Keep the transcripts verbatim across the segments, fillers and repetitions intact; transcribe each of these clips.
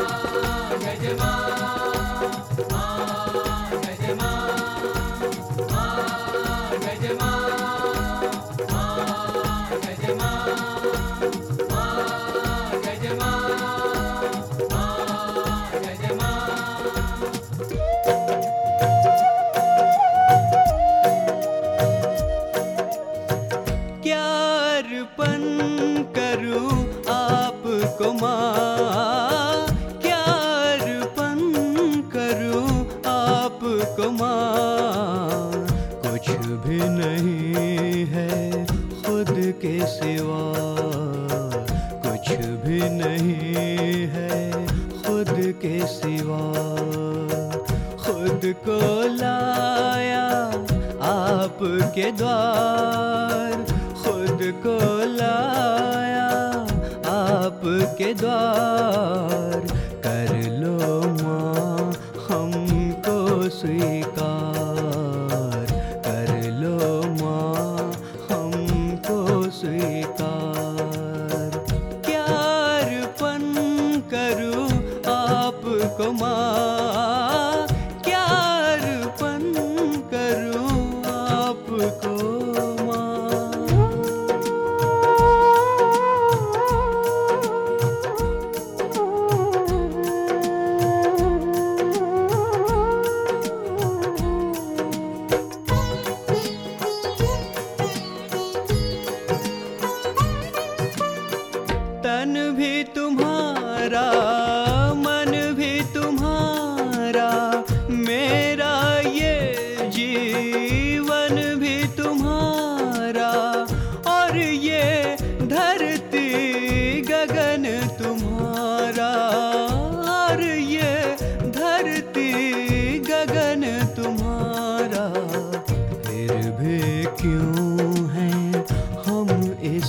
के द्वार, खुद को लाया आपके द्वार। कर लो माँ हमको स्वीकार, कर लो माँ हमको स्वीकार। क्या अर्पण करूँ आपको माँ, क्या अर्पण करूँ आपको माँ। तन भी तुम्हारा, मन भी तुम्हारा, मेरा ये जीवन भी तुम्हारा, और ये धरती गगन तुम्हारा, और ये धरती गगन तुम्हारा। फिर भी क्यों हैं हम इस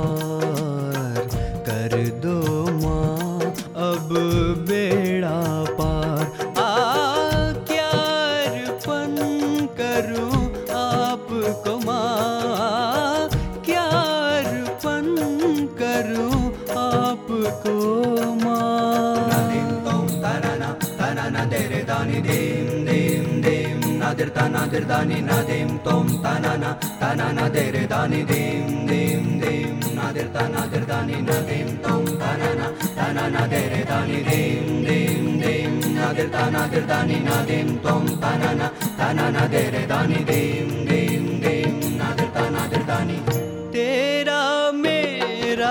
पार, कर दो माँ अब बेड़ा पार। आ क्या अर्पण करूँ आपको माँ, क्या अर्पण करूँ आपको माँ। Nadim tom tanana tanana dere dani dim dim dim nadir tanadir dani nadim tom tanana tanana dere dani dim dim dim nadir tanadir dani nadim tom tanana tanana dere dani dim dim dim nadir tanadir dani nadim tom tanana tanana dere dani dim dim dim nadir tanadir dani। तेरा मेरा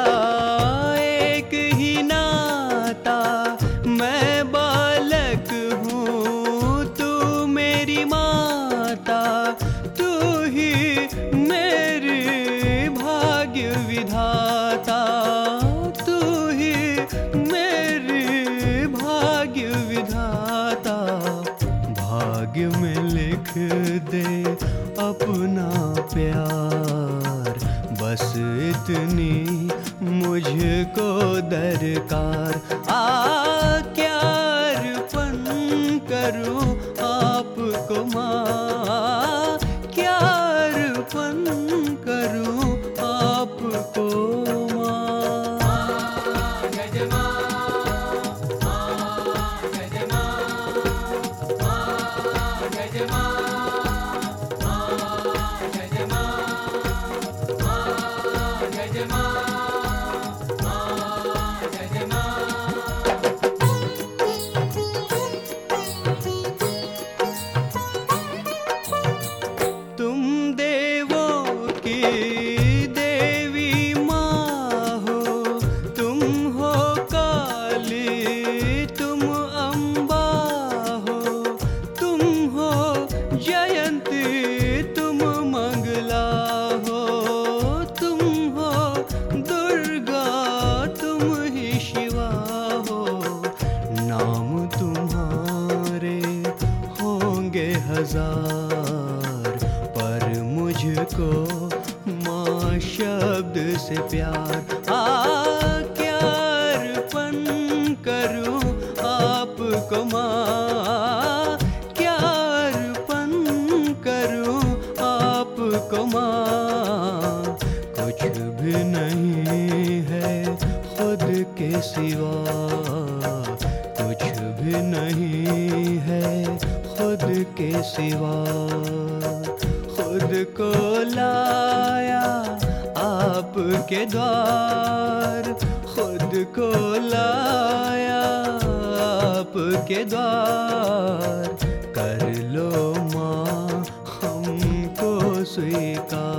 एक ही नाता, मैं बालक हूँ तू मेरी माता, तू ही मेरी भाग्य विधाता, तू ही मेरी भाग्य विधाता। भाग्य में लिख दे अपना प्यार, बस इतनी मुझको दरकार। आ क्या अर्पण करूँ आपको माँ, क्या अर्पण करूँ आपको माँ। तुम देवों की देवी माँ हो, तुम हो काली, तुम अम्बा हो, तुम हो जयंती, तुम मंगला हो, तुम हो दुर्गा, तुम ही शिवा हो। नाम तुम्हारे होंगे हजार, पर मुझको माँ शब्द से प्यार। आ क्या अर्पण करूँ आपको माँ, क्या अर्पण करूँ आपको माँ। कुछ भी नहीं है खुद के सिवा, कुछ भी नहीं है खुद के सिवा। खुद को लाया आपके द्वार, खुद को लाया आपके द्वार। कर लो माँ हमको स्वीकार।